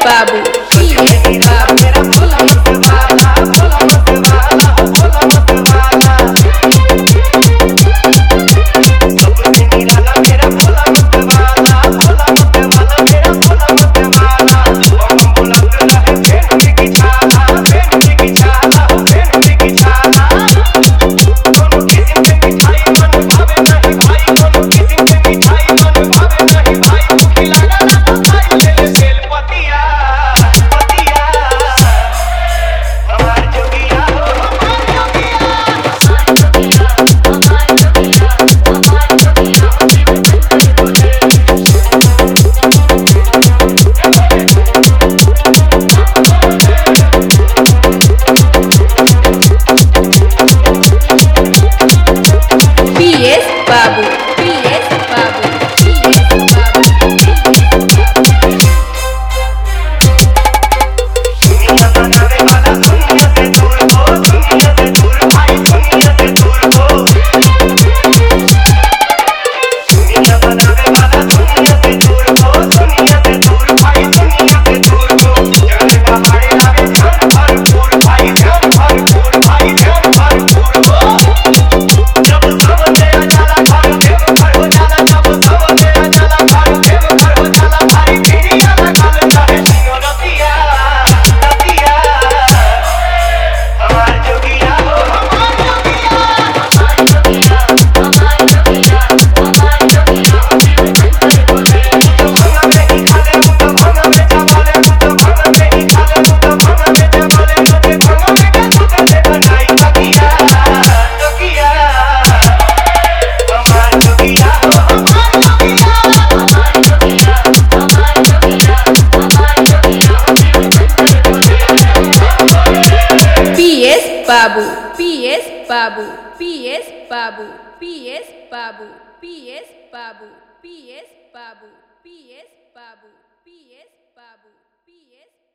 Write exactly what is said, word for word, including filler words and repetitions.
Babu, P S Babu. Babu, P S Babu, P S Babu. दुनिया बनावे वाला दुनिया से दूर हो, दुनिया से दूर भाई दुनिया से दूर हो। दुनिया बनावे वाला दुनिया से दूर हो, दुनिया से दूर भाई दुनिया से दूर हो। जड़ पहाड़े आवे ध्यान भरपूर भाई ध्यान भरपूर भाई ध्यान भरपूर हो। जब सामने आ जाला घर देव घर हो जाला, जब सामने आ जाला घर देव घर हो जाला भाई पीरिया लगाल चाहे सिंह रतिया रतिया। हमार जोगिया हो हमार जोगिया हमार जोगिया हमार जोगिया हमार जोगिया तो भांगा में ही खाले तो भांगा में चावले तो भांगा में ही खाले तो भांगा में चावले तो भांगा में के दूध से बनाई तकिया तकिया। हमार जोगिया हो हमार जोगिया हमार जोगिया हमार जोगिया हमार जोगिया P S Babu, P S Babu, P S Babu, P S Babu, P S Babu, P S Babu, P S Babu, P S Babu, P S